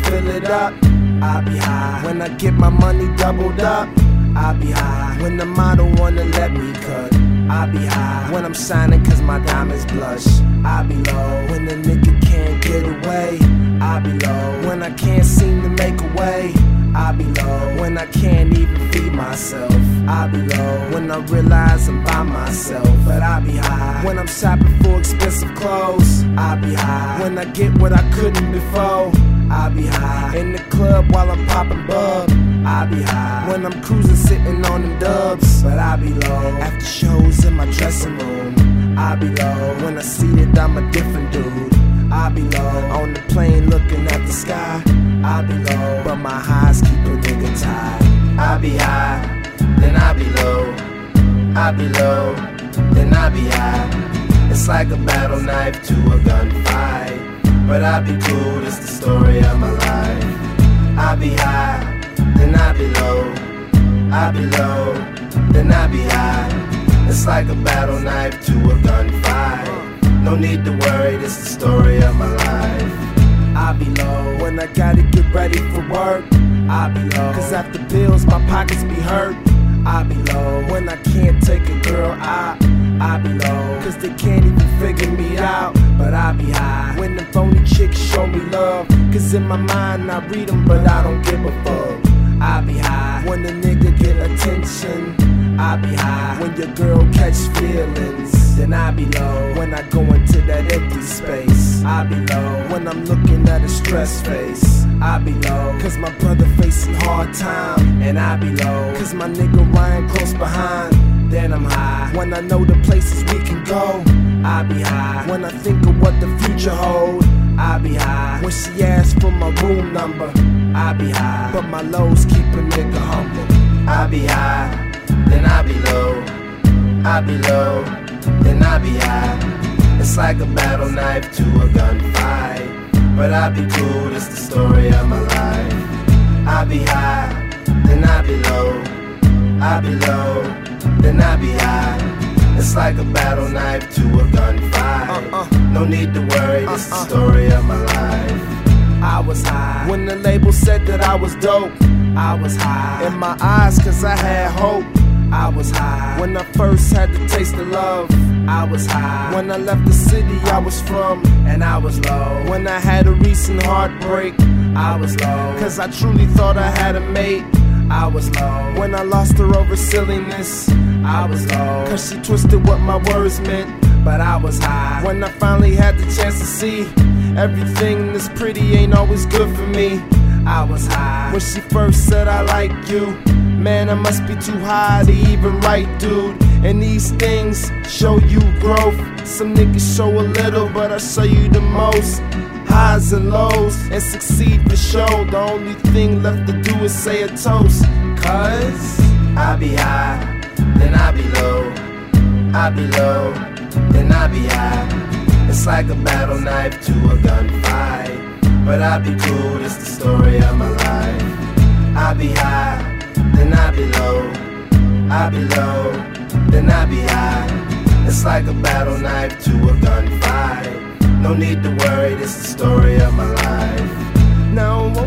fill it up, I be high. When I get my money doubled up, I be high. When the model wanna let me cut, I be high. When I'm shining cause my diamonds blush, I be low. When the nigga can't get away, I be low. When I can't seem to make a way, I be low. When I can't even feed myself, I be low. When I realize I'm by myself, but I be high. When I'm shopping for expensive clothes, I be high. When I get what I couldn't before, I be high. In the club while I'm popping bub, I be high. When I'm cruising sitting on them dubs, but I be low. After shows in my dressing room, I be low. When I see that I'm a different dude, I be low. On the plane looking at the sky, I be low. But my highs keep a nigga tied. I be high, then I be low. I be low, then I be high. It's like a battle knife to a gunfight. But I be cool, it's the story of my life. I be high, then I be low. I be low, then I be high. It's like a battle knife to a gunfight. No need to worry, this the story of my life. I be low when I gotta get ready for work. I be low, cause after bills my pockets be hurt. I be low when I can't take a girl out. I be low, cause they can't even figure me out. But I be high when the phony chicks show me love. Cause in my mind I read them but I don't give a fuck. I be high when a nigga get attention. I be high when your girl catch feelings. Then I be low when I go into that empty space. I be low when I'm looking at a stressed face. I be low cause my brother facing hard time. And I be low cause my nigga Ryan close behind. Then I'm high when I know the places we can go. I be high when I think of what the future hold. I be high when she asks for my room number. I be high but my lows keep a nigga humble. I be high, then I be low. I be low, then I be high. It's like a battle knife to a gunfight. But I be cool, it's the story of my life. I be high, then I be low. I be low, then I be high. It's like a battle knife to a gunfight. No need to worry, this the story of my life. I was high when the label said that I was dope. I was high in my eyes cause I had hope. I was high when I first had the taste of love. I was high when I left the city I was from. And I was low when I had a recent heartbreak. I was low cause I truly thought I had a mate. I was low when I lost her over silliness. I was low cause she twisted what my words meant. But I was high when I finally had the chance to see everything that's pretty ain't always good for me. I was high when she first said I like you. Man, I must be too high to even write, dude. And these things show you growth. Some niggas show a little, but I show you the most. Highs and lows, and succeed for show. The only thing left to do is say a toast. Cause I be high, then I be low. I be low, then I be high. It's like a battle knife to a gunfight. But I be cool, it's the story of my life. I be high, then I be low. I be low, then I be high. It's like a battle knife to a gunfight. No need to worry, this the story of my life. Now